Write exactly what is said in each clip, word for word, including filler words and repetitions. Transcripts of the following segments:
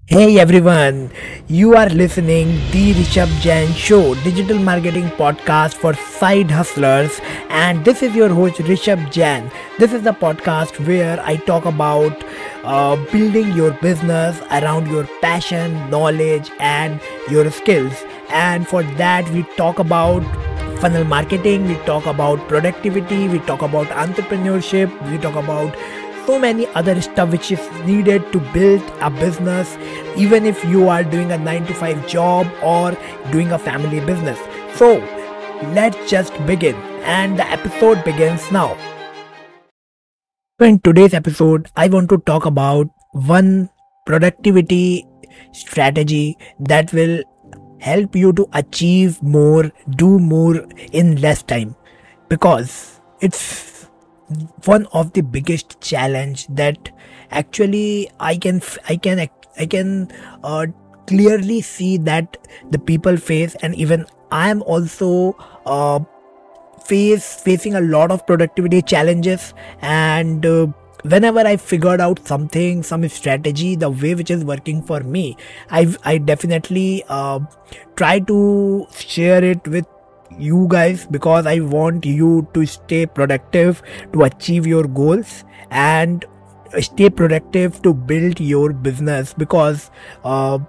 Hey everyone, you are listening the Rishabh Jain Show, digital marketing podcast for side hustlers, and this is your host Rishabh Jain. This is the podcast where I talk about uh, building your business around your passion, knowledge, and your skills. And for that, we talk about funnel marketing, we talk about productivity, we talk about entrepreneurship, we talk about so many other stuff which is needed to build a business, even if you are doing a nine to five job or doing a family business. So let's just begin, and the episode begins now. So in today's episode, I want to talk about one productivity strategy that will help you to achieve more, do more in less time, because it's one of the biggest challenge that actually I can I can I can uh, clearly see that the people face, and even I am also uh, face facing a lot of productivity challenges. And uh, whenever I figured out something, some strategy, the way which is working for me, i i definitely uh, try to share it with you guys, because I want you to stay productive, to achieve your goals, and stay productive to build your business. Because uh,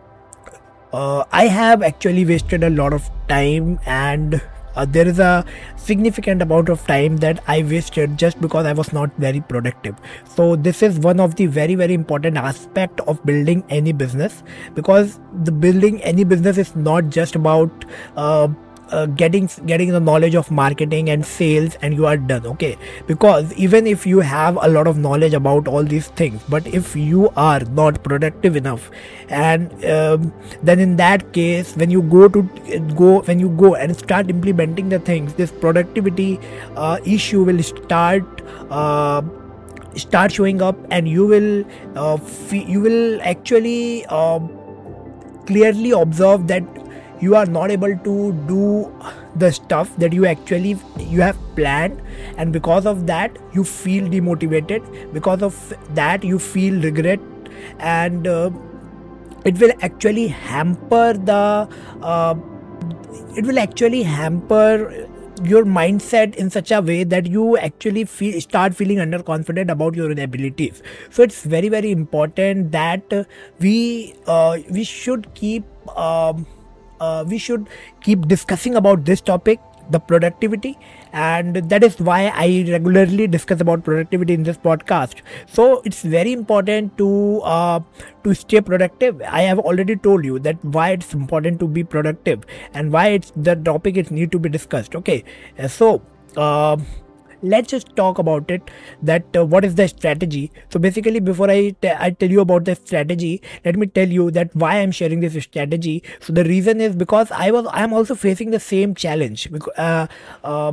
uh, I have actually wasted a lot of time, and uh, there is a significant amount of time that I wasted just because I was not very productive. So this is one of the very very important aspect of building any business, because the building any business is not just about uh, uh, getting getting the knowledge of marketing and sales and you are done. Okay, because even if you have a lot of knowledge about all these things, but if you are not productive enough, and um, then in that case, when you go to go when you go and start implementing the things, this productivity uh, issue will start uh, start showing up, and you will uh, fe- you will actually um clearly observe that you are not able to do the stuff that you actually you have planned. And because of that you feel demotivated, because of that you feel regret, and uh, it will actually hamper the uh, it will actually hamper your mindset in such a way that you actually feel start feeling underconfident about your own abilities. So it's very very important that uh, we uh, we should keep um, uh, we should keep discussing about this topic, the productivity. And that is why I regularly discuss about productivity in this podcast. So it's very important to uh, to stay productive. I have already told you that why it's important to be productive, and why it's the topic is need to be discussed. Okay, Uh, so uh, let's just talk about it, that uh, what is the strategy. So basically, before I, te- I tell you about the strategy, let me tell you that why I'm sharing this strategy. So the reason is because i was I'm also facing the same challenge. Because uh, uh,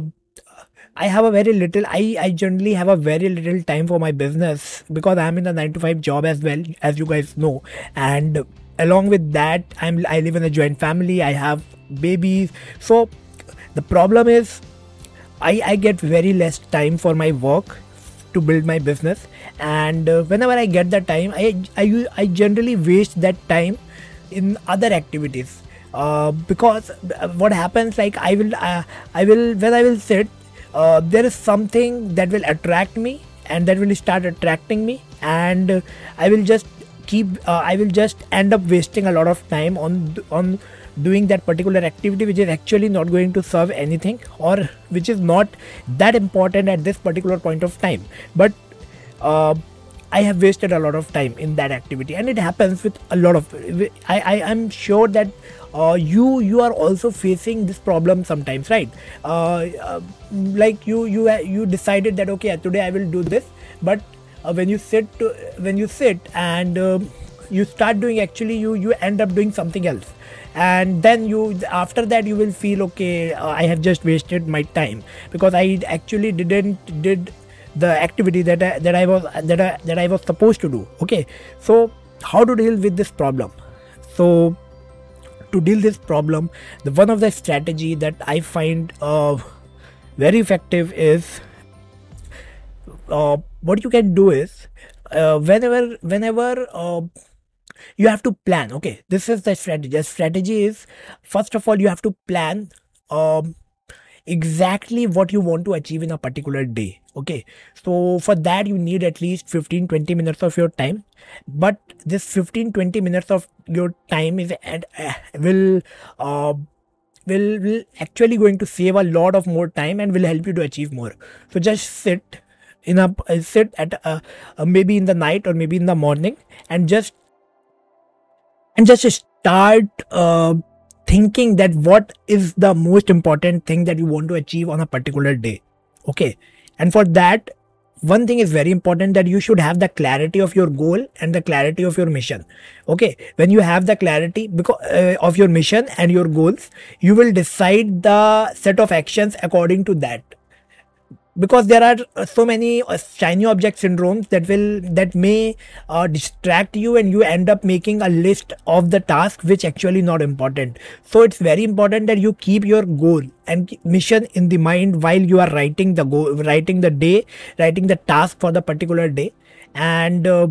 I have a very little I, I generally have a very little time for my business, because I'm in a nine to five job as well, as you guys know. And along with that, I'm I live in a joint family, I have babies. So the problem is I, I get very less time for my work to build my business. And uh, whenever I get that time, I, I, u- I generally waste that time in other activities. Uh, because uh, what happens, like I will uh, I will when I will sit, uh, there is something that will attract me, and that will start attracting me, and uh, I will just keep uh, I will just end up wasting a lot of time on on doing that particular activity, which is actually not going to serve anything, or which is not that important at this particular point of time. But uh, I have wasted a lot of time in that activity, and it happens with a lot of. I I am sure that uh, you you are also facing this problem sometimes, right? Uh, uh, like you you you decided that okay, today I will do this, but uh, when you sit to, when you sit and um you start doing, actually you you end up doing something else. And then you, after that, you will feel okay, uh, I have just wasted my time, because I actually didn't did the activity that I, that I was that I, that I was supposed to do. Okay, so how to deal with this problem? So to deal this problem, the one of the strategy that I find uh, very effective is, uh, what you can do is, uh, whenever whenever uh, you have to plan. Okay, this is the strategy. The strategy is, first of all, you have to plan um exactly what you want to achieve in a particular day. Okay, so for that you need at least fifteen twenty minutes of your time, but this fifteen twenty minutes of your time is and uh, will uh, will will actually going to save a lot of more time and will help you to achieve more. So just sit in a uh, sit at uh, uh, maybe in the night or maybe in the morning, and just and just start uh, thinking that what is the most important thing that you want to achieve on a particular day. Okay, and for that, one thing is very important, that you should have the clarity of your goal and the clarity of your mission. Okay, when you have the clarity because uh, of your mission and your goals, you will decide the set of actions according to that, because there are uh, so many uh, shiny object syndromes that will that may uh, distract you, and you end up making a list of the tasks which actually not important. So it's very important that you keep your goal and mission in the mind while you are writing the goal, writing the day, writing the task for the particular day. And uh,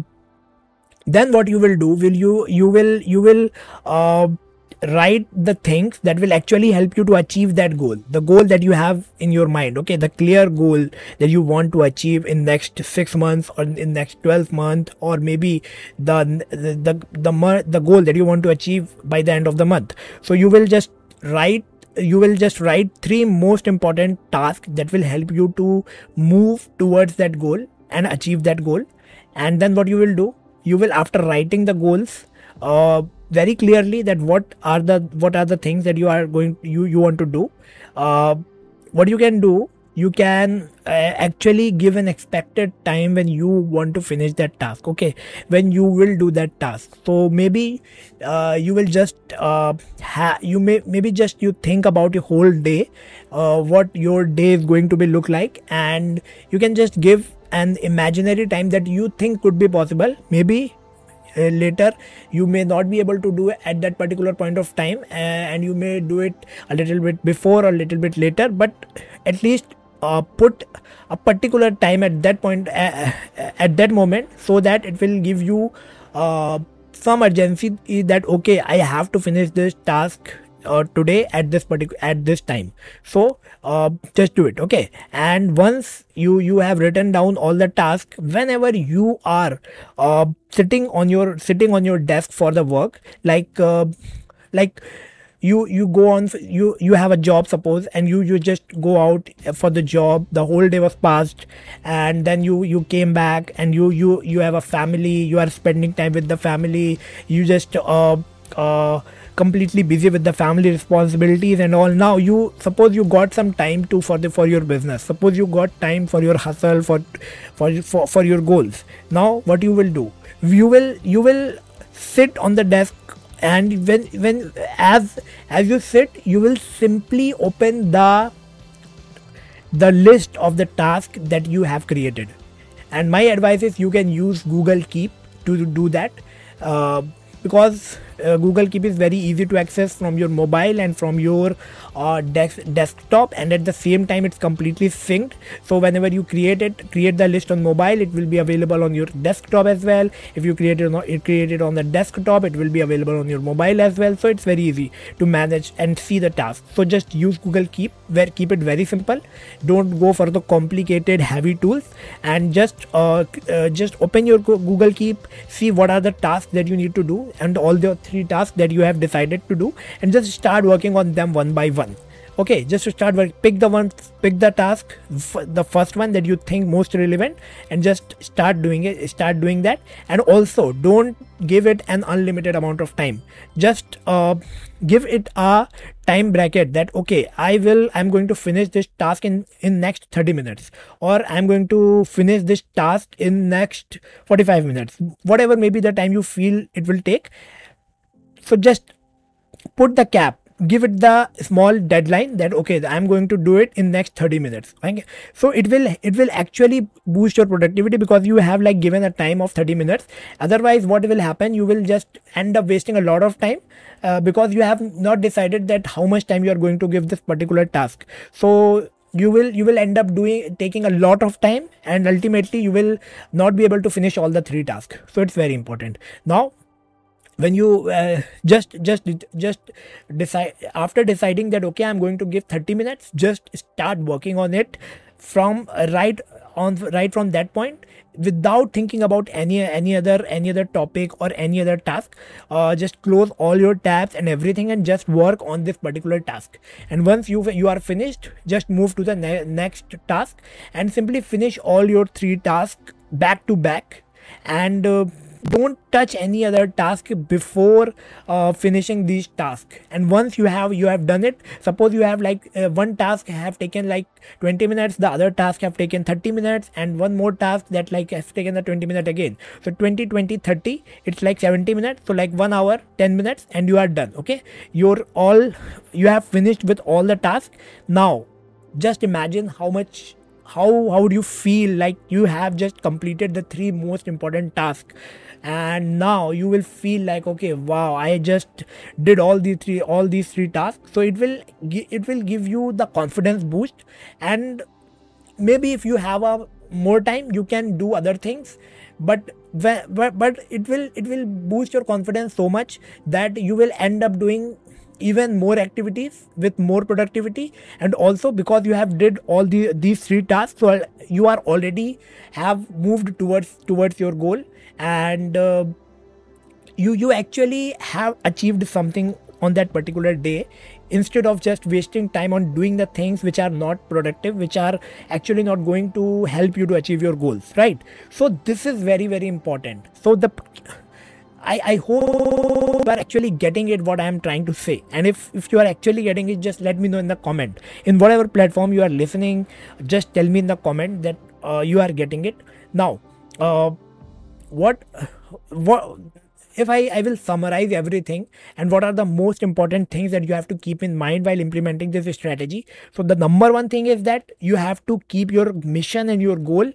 then what you will do, will you you will you will uh, write the things that will actually help you to achieve that goal, the goal that you have in your mind. Okay, the clear goal that you want to achieve in next six months or in next twelve months, or maybe the the the the, the goal that you want to achieve by the end of the month. So you will just write you will just write three most important tasks that will help you to move towards that goal and achieve that goal. And then what you will do, you will, after writing the goals uh, very clearly, that what are the what are the things that you are going you you want to do, uh, what you can do, you can uh, actually give an expected time when you want to finish that task. Okay, when you will do that task. So maybe uh, you will just uh, ha- you may maybe just you think about your whole day, uh, what your day is going to be look like, and you can just give an imaginary time that you think could be possible. Maybe uh, later you may not be able to do it at that particular point of time, uh, and you may do it a little bit before or a little bit later, but at least uh, put a particular time at that point, uh, at that moment, so that it will give you uh, some urgency that okay, I have to finish this task uh, today at this particular at this time. So uh, just do it. Okay, and once you you have written down all the tasks, whenever you are uh, sitting on your sitting on your desk for the work, like uh, like you you go on, you you have a job, suppose, and you you just go out for the job, the whole day was passed, and then you you came back, and you you you have a family, you are spending time with the family, you just uh uh completely busy with the family responsibilities and all. Now you suppose you got some time to for the for your business, suppose you got time for your hustle, for for for, for your goals. Now what you will do, you will you will sit on the desk, and when when as as you sit, you will simply open the the list of the task that you have created. And my advice is, you can use Google Keep to do that, uh, because uh, Google Keep is very easy to access from your mobile and from your uh, desk desktop, and at the same time it's completely synced. So whenever you create it create the list on mobile, it will be available on your desktop as well. If you create it on, it created on the desktop, it will be available on your mobile as well. So it's very easy to manage and see the task. So just use Google Keep, where keep it very simple. Don't go for the complicated heavy tools, and just uh, uh, just open your Google Keep, see what are the tasks that you need to do, and all the three tasks that you have decided to do, and just start working on them one by one. Okay, just to start work, pick the one pick the task, f- the first one that you think most relevant, and just start doing it start doing that. And also, don't give it an unlimited amount of time. Just uh, give it a time bracket, that okay, i will i'm going to finish this task in in next thirty minutes, or I'm going to finish this task in next forty-five minutes, whatever may be the time you feel it will take. So just put the cap, give it the small deadline, that okay, I'm going to do it in next thirty minutes. Okay, so it will it will actually boost your productivity, because you have like given a time of thirty minutes. Otherwise, what will happen, you will just end up wasting a lot of time, uh, because you have not decided that how much time you are going to give this particular task. So you will you will end up doing taking a lot of time, and ultimately you will not be able to finish all the three tasks. So it's very important. Now when you uh, just just just decide, after deciding that okay, I'm going to give thirty minutes, just start working on it from uh, right on right from that point, without thinking about any any other any other topic or any other task. Uh, just close all your tabs and everything and just work on this particular task. And once you you are finished, just move to the ne- next task and simply finish all your three tasks back to back. And uh, don't touch any other task before uh, finishing these tasks. And once you have you have done it, suppose you have like uh, one task have taken like twenty minutes, the other task have taken thirty minutes, and one more task that like has taken the twenty minutes again. So twenty twenty thirty, it's like seventy minutes, so like one hour ten minutes and you are done. Okay, you're all you have finished with all the tasks. Now just imagine how much how how would you feel like you have just completed the three most important tasks. And now you will feel like okay, wow, I just did all the three all these three tasks. So it will gi- it will give you the confidence boost. And maybe if you have a more time, you can do other things, but but, but it will it will boost your confidence so much that you will end up doing even more activities with more productivity. And also because you have did all the these three tasks, so you are already have moved towards towards your goal. And uh, you you actually have achieved something on that particular day, instead of just wasting time on doing the things which are not productive, which are actually not going to help you to achieve your goals, right? So this is very very important. So the I, I hope you are actually getting it what I am trying to say. And if, if you are actually getting it, just let me know in the comment. In whatever platform you are listening, just tell me in the comment that uh, you are getting it. Now, uh, what what if I, I will summarize everything and what are the most important things that you have to keep in mind while implementing this strategy. So the number one thing is that you have to keep your mission and your goal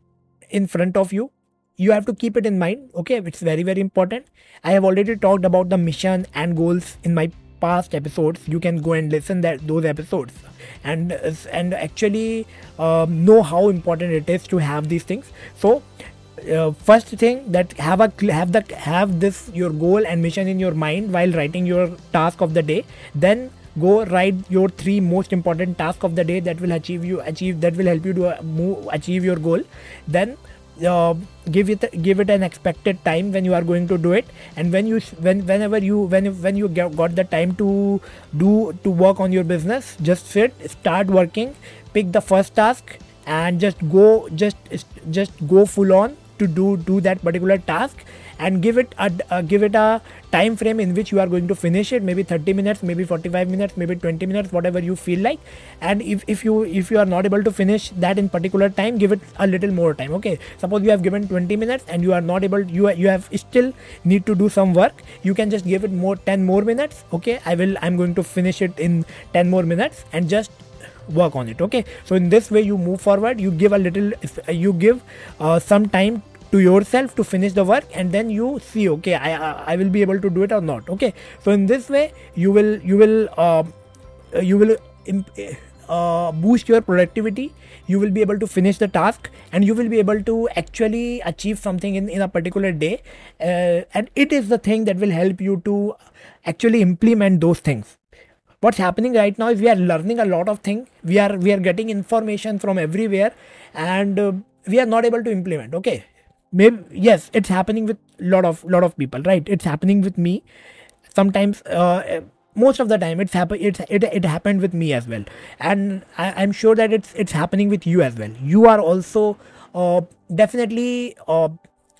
in front of you. You have to keep it in mind. Okay, it's very very important. I have already talked about the mission and goals in my past episodes. You can go and listen that those episodes and and actually um, know how important it is to have these things. So uh, first thing, that have a have the have this your goal and mission in your mind while writing your task of the day. Then go write your three most important tasks of the day that will achieve you achieve that will help you to uh, move achieve your goal. Then uh, give it give it an expected time when you are going to do it. And when you when whenever you when when you get, got the time to do to work on your business, just sit, start working, pick the first task and just go just just go full on to do do that particular task, and give it a uh, give it a time frame in which you are going to finish it. Maybe thirty minutes, maybe forty-five minutes, maybe twenty minutes, whatever you feel like. And if, if you if you are not able to finish that in particular time, give it a little more time. Okay, suppose you have given twenty minutes and you are not able, you you have still need to do some work, you can just give it more ten more minutes. Okay, I will I'm going to finish it in ten more minutes and just work on it. Okay, so in this way you move forward, you give a little you give uh, some time to yourself to finish the work, and then you see okay, I, I I will be able to do it or not. Okay, so in this way you will you will uh, you will imp- uh, boost your productivity. You will be able to finish the task and you will be able to actually achieve something in, in a particular day, uh, and it is the thing that will help you to actually implement those things. What's happening right now is we are learning a lot of things, we are we are getting information from everywhere, and uh, we are not able to implement. Okay, maybe yes, it's happening with lot of lot of people, right? It's happening with me sometimes. Uh, most of the time it's happen it's, it, it happened with me as well, and I, I'm sure that it's it's happening with you as well. You are also uh, definitely uh,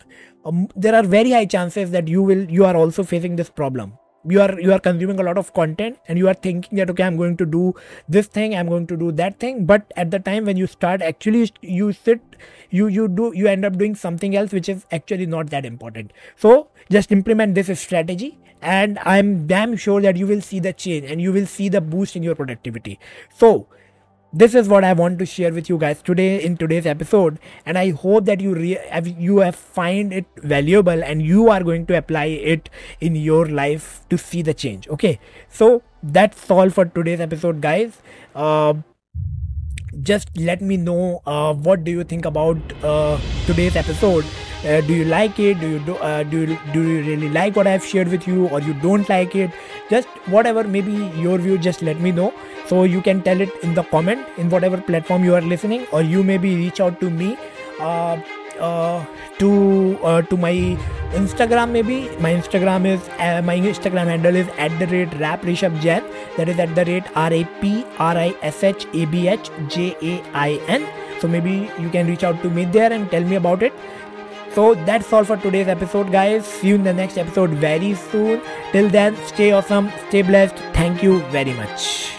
um, there are very high chances that you will you are also facing this problem. You are you are consuming a lot of content and you are thinking that okay, I'm going to do this thing, I'm going to do that thing, but at the time when you start, actually you sit you you do you end up doing something else which is actually not that important. So just implement this strategy and I'm damn sure that you will see the change and you will see the boost in your productivity. So this is what I want to share with you guys today in today's episode, and I hope that you re- have, you have find it valuable and you are going to apply it in your life to see the change. Okay, so that's all for today's episode, guys. Uh, just let me know uh, what do you think about uh, today's episode. Uh, do you like it? Do you do, uh, do you, do you really like what I've shared with you, or you don't like it? Just whatever, maybe your view, just let me know. So you can tell it in the comment in whatever platform you are listening, or you maybe reach out to me uh, uh, to uh, to my Instagram. Maybe my Instagram is uh, my Instagram handle is at the rate rap Rishabh Jain. That is at the rate R A P R I S H A B H J A I N. So maybe you can reach out to me there and tell me about it. So that's all for today's episode, guys. See you in the next episode very soon. Till then, stay awesome, stay blessed. Thank you very much.